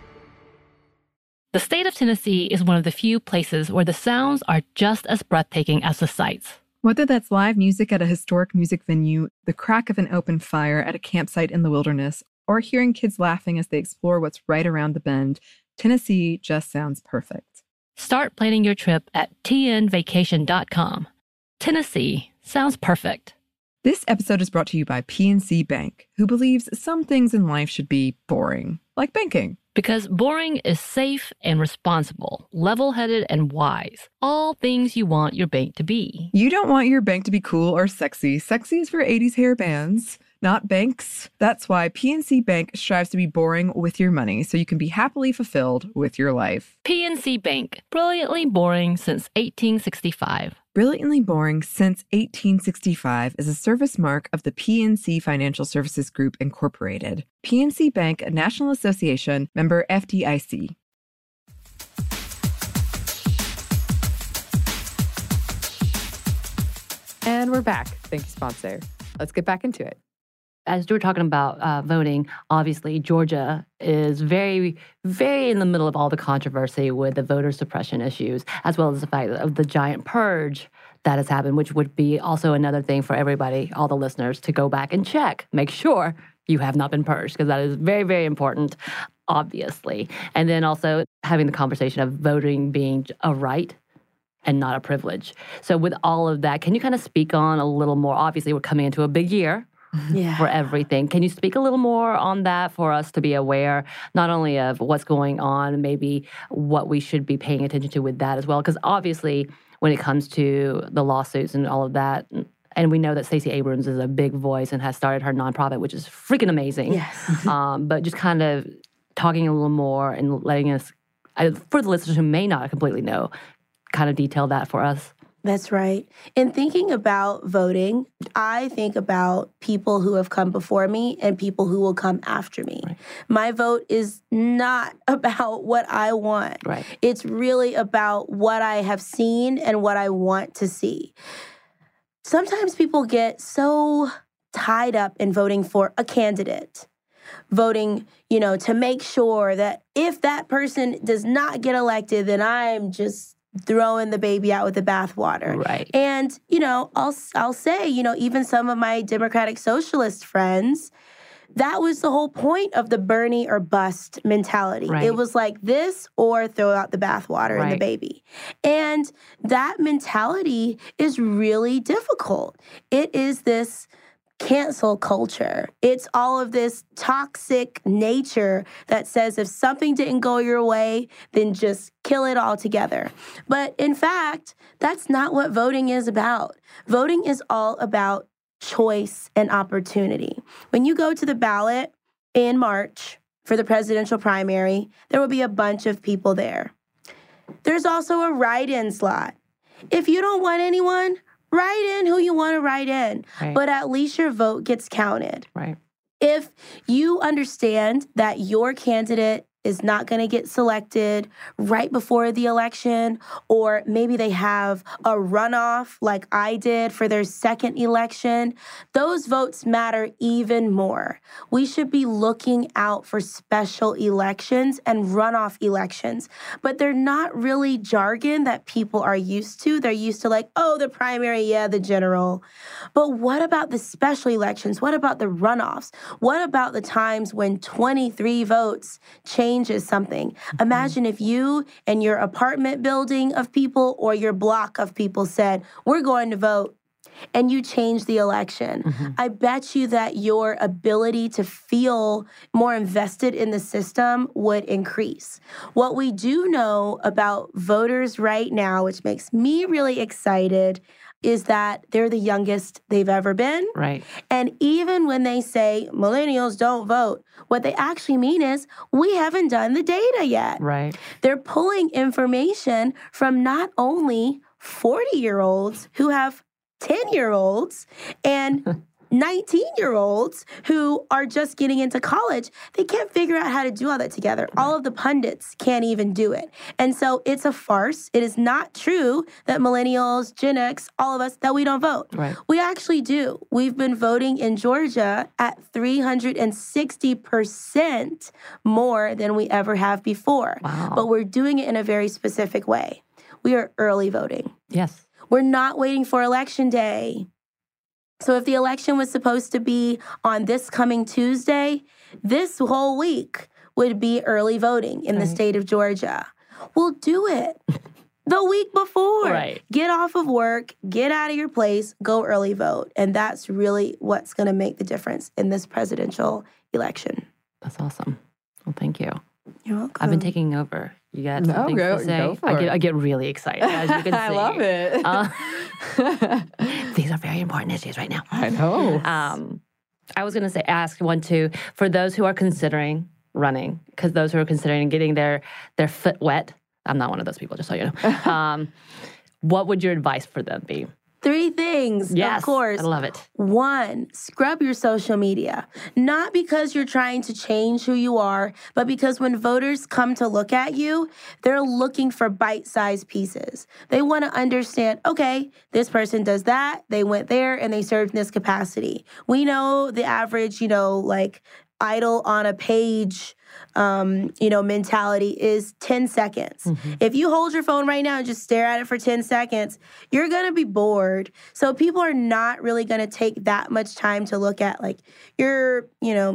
[SPEAKER 1] The state of Tennessee is one of the few places where the sounds are just as breathtaking as the sights.
[SPEAKER 2] Whether that's live music at a historic music venue, the crack of an open fire at a campsite in the wilderness, or hearing kids laughing as they explore what's right around the bend, Tennessee just sounds perfect.
[SPEAKER 1] Start planning your trip at tnvacation.com. Tennessee sounds perfect.
[SPEAKER 2] This episode is brought to you by PNC Bank, who believes some things in life should be boring, like banking.
[SPEAKER 1] Because boring is safe and responsible, level-headed and wise. All things you want your bank to be.
[SPEAKER 2] You don't want your bank to be cool or sexy. Sexy is for 80s hair bands, not banks. That's why PNC Bank strives to be boring with your money so you can be happily fulfilled with your life.
[SPEAKER 1] PNC Bank, brilliantly boring since 1865.
[SPEAKER 2] Brilliantly Boring Since 1865 is a service mark of the PNC Financial Services Group, Incorporated. PNC Bank, a National Association, member FDIC.
[SPEAKER 3] And we're back. Thank you, sponsor. Let's get back into it.
[SPEAKER 1] As you were talking about voting, obviously Georgia is very, very in the middle of all the controversy with the voter suppression issues, as well as the fact of the giant purge that has happened, which would be also another thing for everybody, all the listeners, to go back and check. Make sure you have not been purged, because that is very, very important, obviously. And then also having the conversation of voting being a right and not a privilege. So with all of that, can you kind of speak on a little more? Obviously, we're coming into a big year. For everything. Can you speak a little more on that for us to be aware, not only of what's going on, maybe what we should be paying attention to with that as well? Because obviously, when it comes to the lawsuits and all of that, and we know that Stacey Abrams is a big voice and has started her nonprofit, which is freaking amazing.
[SPEAKER 5] Yes.
[SPEAKER 1] But just kind of talking a little more and letting us, for the listeners who may not completely know, kind of detail that for us.
[SPEAKER 5] That's right. In thinking about voting, I think about people who have come before me and people who will come after me.
[SPEAKER 1] Right.
[SPEAKER 5] My vote is not about what I want.
[SPEAKER 1] Right.
[SPEAKER 5] It's really about what I have seen and what I want to see. Sometimes people get so tied up in voting for a candidate, voting, to make sure that if that person does not get elected, then I'm just throwing the baby out with the bathwater.
[SPEAKER 1] Right.
[SPEAKER 5] And, I'll say, even some of my Democratic Socialist friends, that was the whole point of the Bernie or bust mentality.
[SPEAKER 1] Right.
[SPEAKER 5] It was like this or throw out the bathwater and the baby. And that mentality is really difficult. It is this cancel culture. It's all of this toxic nature that says if something didn't go your way, then just kill it altogether. But in fact, that's not what voting is about. Voting is all about choice and opportunity. When you go to the ballot in March for the presidential primary, there will be a bunch of people there. There's also a write-in slot. If you don't want anyone, write in who you want to write in, but at least your vote gets counted.
[SPEAKER 1] Right.
[SPEAKER 5] If you understand that your candidate is not going to get selected right before the election, or maybe they have a runoff like I did for their second election, those votes matter even more. We should be looking out for special elections and runoff elections, but they're not really jargon that people are used to. They're used to like, oh, the primary, yeah, the general. But what about the special elections? What about the runoffs? What about the times when 23 votes changes something? Imagine if you and your apartment building of people or your block of people said, we're going to vote, and you change the election. I bet you that your ability to feel more invested in the system would increase. What we do know about voters right now, which makes me really excited, is that they're the youngest they've ever been.
[SPEAKER 1] Right.
[SPEAKER 5] And even when they say millennials don't vote, what they actually mean is we haven't done the data yet.
[SPEAKER 1] Right.
[SPEAKER 5] They're pulling information from not only 40-year-olds who have 10-year-olds and 19-year-olds who are just getting into college. They can't figure out how to do all that together. All of the pundits can't even do it. And so it's a farce. It is not true that millennials, Gen X, all of us, that we don't vote.
[SPEAKER 1] Right.
[SPEAKER 5] We actually do. We've been voting in Georgia at 360% more than we ever have before.
[SPEAKER 1] Wow.
[SPEAKER 5] But we're doing it in a very specific way. We are early voting.
[SPEAKER 1] Yes.
[SPEAKER 5] We're not waiting for Election Day. So if the election was supposed to be on this coming Tuesday, this whole week would be early voting in the state of Georgia. We'll do it the week before.
[SPEAKER 1] Right.
[SPEAKER 5] Get off of work, get out of your place, go early vote. And that's really what's going to make the difference in this presidential election.
[SPEAKER 1] That's awesome. Well, thank you.
[SPEAKER 5] You're welcome.
[SPEAKER 1] I've been taking over. You got something to say?
[SPEAKER 3] Go for it.
[SPEAKER 1] I get really excited, as you can see.
[SPEAKER 3] I love it.
[SPEAKER 1] These are very important issues right now.
[SPEAKER 3] I know.
[SPEAKER 1] I was going to ask one too, for those who are considering running, because those who are considering getting their foot wet, I'm not one of those people, just so you know. What would your advice for them be?
[SPEAKER 5] 3 things,
[SPEAKER 1] Yes,
[SPEAKER 5] of course.
[SPEAKER 1] I love it.
[SPEAKER 5] 1, scrub your social media. Not because you're trying to change who you are, but because when voters come to look at you, they're looking for bite-sized pieces. They want to understand, okay, this person does that, they went there, and they served in this capacity. We know the average, like idle on a page mentality is 10 seconds. If you hold your phone right now and just stare at it for 10 seconds, you're going to be bored. So people are not really going to take that much time to look at like your,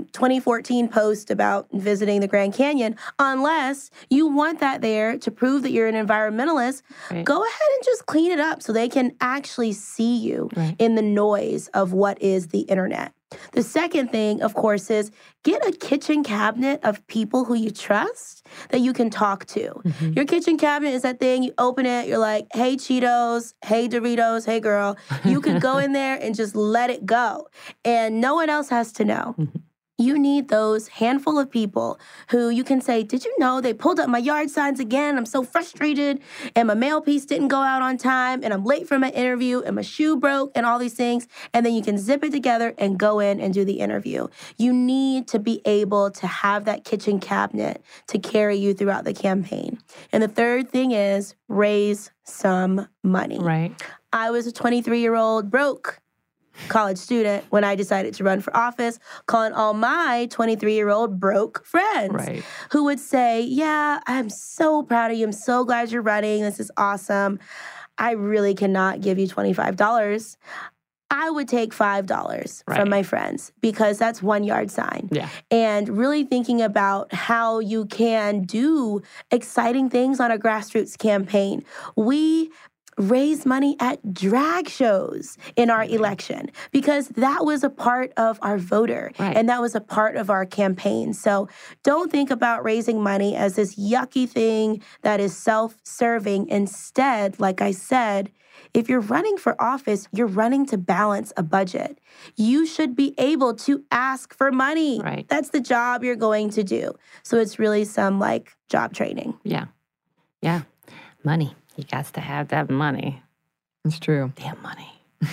[SPEAKER 5] 2014 post about visiting the Grand Canyon, unless you want that there to prove that you're an environmentalist. Right. Go ahead and just clean it up so they can actually see you in the noise of what is the internet. The second thing, of course, is get a kitchen cabinet of people who you trust that you can talk to. Your kitchen cabinet is that thing, you open it, you're like, hey, Cheetos, hey, Doritos, hey, girl. You can go in there and just let it go. And no one else has to know. You need those handful of people who you can say, did you know they pulled up my yard signs again? I'm so frustrated, and my mail piece didn't go out on time, and I'm late for my interview, and my shoe broke, and all these things. And then you can zip it together and go in and do the interview. You need to be able to have that kitchen cabinet to carry you throughout the campaign. And the third thing is raise some money.
[SPEAKER 1] Right.
[SPEAKER 5] I was a 23-year-old broke college student when I decided to run for office, calling all my 23-year-old broke friends who would say, yeah, I'm so proud of you. I'm so glad you're running. This is awesome. I really cannot give you $25. I would take $5 from my friends because that's 1 yard sign. Yeah. And really thinking about how you can do exciting things on a grassroots campaign. We raise money at drag shows in our election because that was a part of our voter and that was a part of our campaign. So don't think about raising money as this yucky thing that is self-serving. Instead, like I said, if you're running for office, you're running to balance a budget. You should be able to ask for money. That's the job you're going to do. So it's really some job training.
[SPEAKER 1] Yeah. Yeah. Money. You got to have that money.
[SPEAKER 3] It's true.
[SPEAKER 1] Damn money.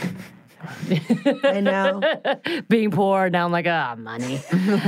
[SPEAKER 5] I know.
[SPEAKER 1] Being poor, now I'm like, money.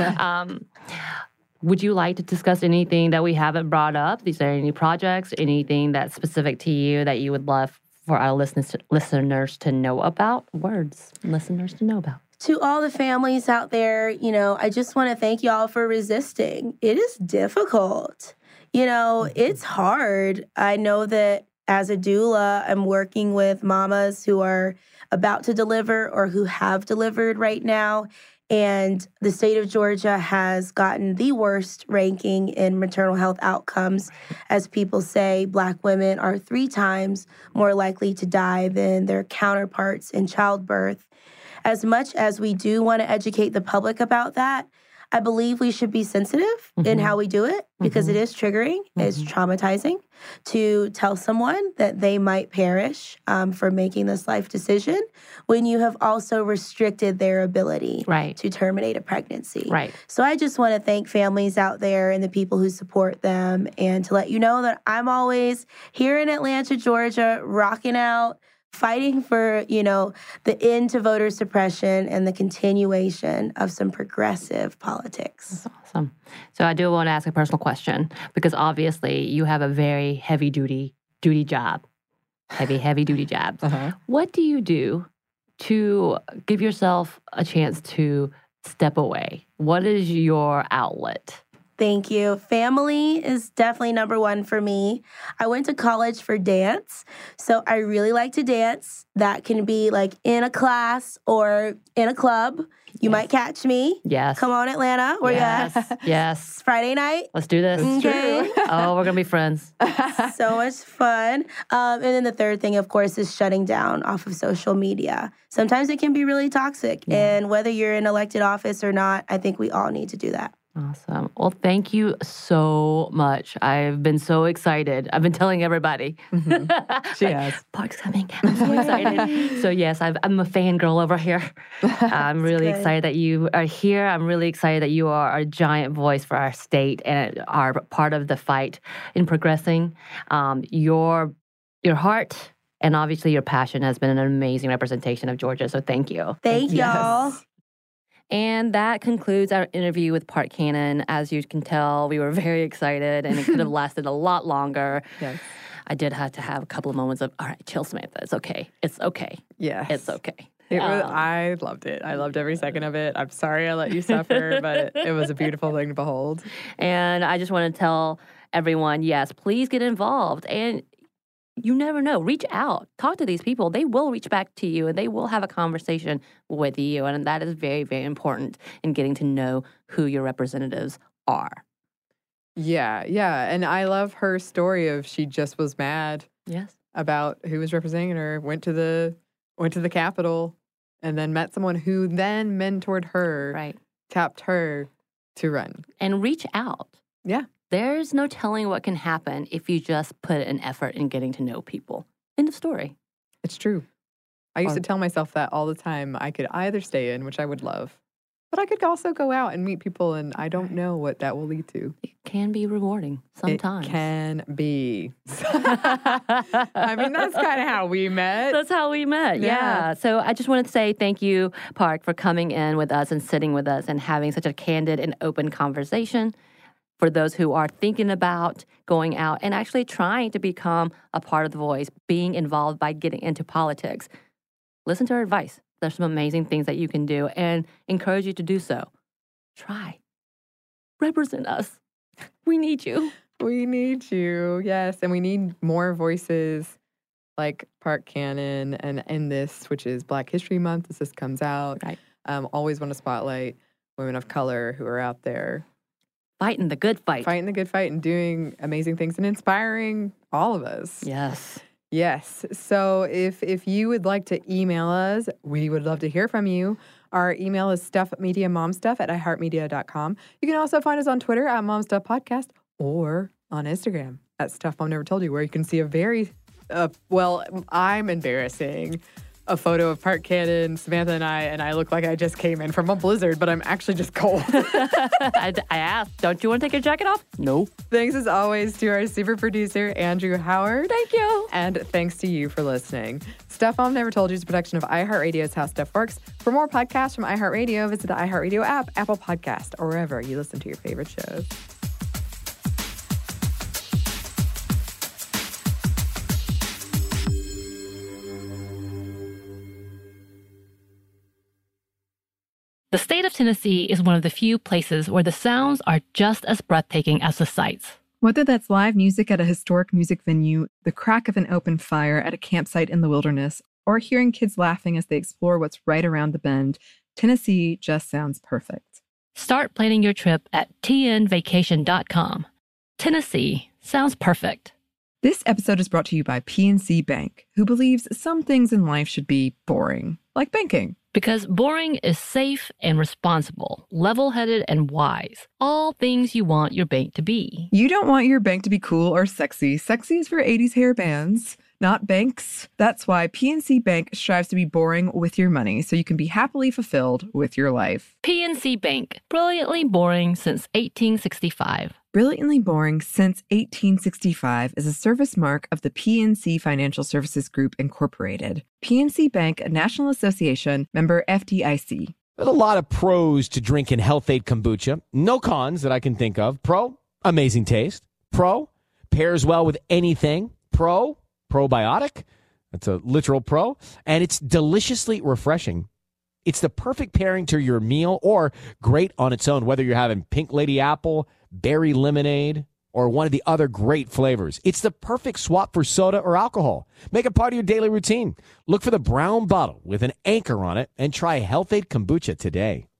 [SPEAKER 1] Would you like to discuss anything that we haven't brought up? Is there any projects, anything that's specific to you that you would love for our listeners to know about? Listeners to know about.
[SPEAKER 5] To all the families out there, I just want to thank y'all for resisting. It is difficult. It's hard. I know that as a doula, I'm working with mamas who are about to deliver or who have delivered right now. And the state of Georgia has gotten the worst ranking in maternal health outcomes. As people say, Black women are 3 times more likely to die than their counterparts in childbirth. As much as we do want to educate the public about that, I believe we should be sensitive in how we do it because it is triggering, it's traumatizing to tell someone that they might perish for making this life decision when you have also restricted their ability to terminate a pregnancy.
[SPEAKER 1] Right.
[SPEAKER 5] So I just want to thank families out there and the people who support them and to let you know that I'm always here in Atlanta, Georgia, rocking out, fighting for, the end to voter suppression and the continuation of some progressive politics.
[SPEAKER 1] That's awesome. So I do want to ask a personal question because obviously you have a very heavy-duty job. Heavy-duty job. What do you do to give yourself a chance to step away? What is your outlet?
[SPEAKER 5] Thank you. Family is definitely number one for me. I went to college for dance, so I really like to dance. That can be like in a class or in a club. You might catch me.
[SPEAKER 1] Yes.
[SPEAKER 5] Come on, Atlanta. Where you at?
[SPEAKER 1] Yes.
[SPEAKER 5] It's Friday night.
[SPEAKER 1] Let's do this.
[SPEAKER 5] Okay.
[SPEAKER 1] Oh, we're going to be friends.
[SPEAKER 5] So much fun. And then the third thing, of course, is shutting down off of social media. Sometimes it can be really toxic. Yeah. And whether you're in elected office or not, I think we all need to do that.
[SPEAKER 1] Awesome. Well, thank you so much. I've been so excited. I've been telling everybody.
[SPEAKER 3] She has.
[SPEAKER 1] Park's coming. I'm so excited. So yes, I'm a fangirl over here. I'm really excited that you are here. I'm really excited that you are a giant voice for our state and are part of the fight in progressing. Your heart and obviously your passion has been an amazing representation of Georgia. So thank you.
[SPEAKER 5] Thank y'all.
[SPEAKER 1] And that concludes our interview with Park Cannon. As you can tell, we were very excited, and it could have lasted a lot longer.
[SPEAKER 3] Yes.
[SPEAKER 1] I did have to have a couple of moments of, all right, chill, Samantha. It's okay. It's okay.
[SPEAKER 3] Yes.
[SPEAKER 1] It's okay.
[SPEAKER 3] I loved it. I loved every second of it. I'm sorry I let you suffer, but it was a beautiful thing to behold.
[SPEAKER 1] And I just want to tell everyone, yes, please get involved. And you never know. Reach out. Talk to these people. They will reach back to you and they will have a conversation with you. And that is very, very important in getting to know who your representatives are.
[SPEAKER 3] Yeah. And I love her story of she just was mad about who was representing her, went to the Capitol, and then met someone who then mentored her, tapped her to run.
[SPEAKER 1] And reach out.
[SPEAKER 3] Yeah.
[SPEAKER 1] There's no telling what can happen if you just put an effort in getting to know people. End of story.
[SPEAKER 3] It's true. I used to tell myself that all the time. I could either stay in, which I would love, but I could also go out and meet people, and I don't know what that will lead to.
[SPEAKER 1] It can be rewarding sometimes.
[SPEAKER 3] It can be. I mean, that's kind of how we met.
[SPEAKER 1] That's how we met, yeah. So I just wanted to say thank you, Park, for coming in with us and sitting with us and having such a candid and open conversation. For those who are thinking about going out and actually trying to become a part of The Voice, being involved by getting into politics, listen to her advice. There's some amazing things that you can do and encourage you to do so. Try. Represent us. We need you.
[SPEAKER 3] We need you, yes. And we need more voices like Park Cannon and in this, which is Black History Month as this comes out.
[SPEAKER 1] Right.
[SPEAKER 3] Always want to spotlight women of color who are out there.
[SPEAKER 1] Fighting the good fight.
[SPEAKER 3] Fighting the good fight and doing amazing things and inspiring all of us.
[SPEAKER 1] Yes.
[SPEAKER 3] Yes. So if you would like to email us, we would love to hear from you. Our email is stuffmediamomstuff@iheartmedia.com. You can also find us on Twitter at momstuffpodcast or on Instagram at Stuff Mom Never Told You, where you can see a very, I'm embarrassing a photo of Park Cannon, Samantha, and I look like I just came in from a blizzard, but I'm actually just cold.
[SPEAKER 1] I asked, don't you want to take your jacket off? No.
[SPEAKER 3] Thanks as always to our super producer, Andrew Howard.
[SPEAKER 1] Thank you.
[SPEAKER 3] And thanks to you for listening. Stuff Mom Never Told You is a production of iHeartRadio's How Stuff Works. For more podcasts from iHeartRadio, visit the iHeartRadio app, Apple Podcast, or wherever you listen to your favorite shows.
[SPEAKER 1] The state of Tennessee is one of the few places where the sounds are just as breathtaking as the sights.
[SPEAKER 2] Whether that's live music at a historic music venue, the crack of an open fire at a campsite in the wilderness, or hearing kids laughing as they explore what's right around the bend, Tennessee just sounds perfect.
[SPEAKER 1] Start planning your trip at tnvacation.com. Tennessee sounds perfect.
[SPEAKER 2] This episode is brought to you by PNC Bank, who believes some things in life should be boring, like banking.
[SPEAKER 1] Because boring is safe and responsible, level-headed and wise. All things you want your bank to be.
[SPEAKER 2] You don't want your bank to be cool or sexy. Sexy is for 80s hair bands, not banks. That's why PNC Bank strives to be boring with your money so you can be happily fulfilled with your life.
[SPEAKER 1] PNC Bank, brilliantly boring since 1865.
[SPEAKER 2] Brilliantly Boring Since 1865 is a service mark of the PNC Financial Services Group, Incorporated. PNC Bank, a National Association, member FDIC.
[SPEAKER 6] There's a lot of pros to drinking Health-Ade kombucha. No cons that I can think of. Pro, amazing taste. Pro, pairs well with anything. Pro, probiotic. That's a literal pro. And it's deliciously refreshing. It's the perfect pairing to your meal or great on its own, whether you're having pink lady apple, berry lemonade, or one of the other great flavors. It's the perfect swap for soda or alcohol. Make it part of your daily routine. Look for the brown bottle with an anchor on it and try Health-Ade kombucha today.